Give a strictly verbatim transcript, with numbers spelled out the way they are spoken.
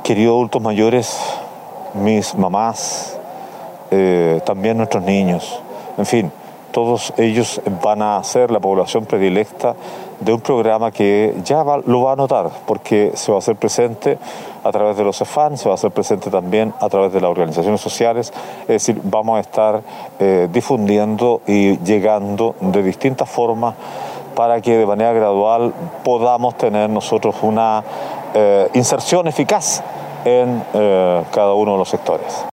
queridos adultos mayores, mis mamás, eh, también nuestros niños, en fin, todos ellos van a ser la población predilecta de un programa que ya va, lo va a notar, porque se va a hacer presente a través de los CEFAM, se va a hacer presente también a través de las organizaciones sociales, es decir, vamos a estar eh, difundiendo y llegando de distintas formas para que de manera gradual podamos tener nosotros una eh, inserción eficaz en eh, cada uno de los sectores.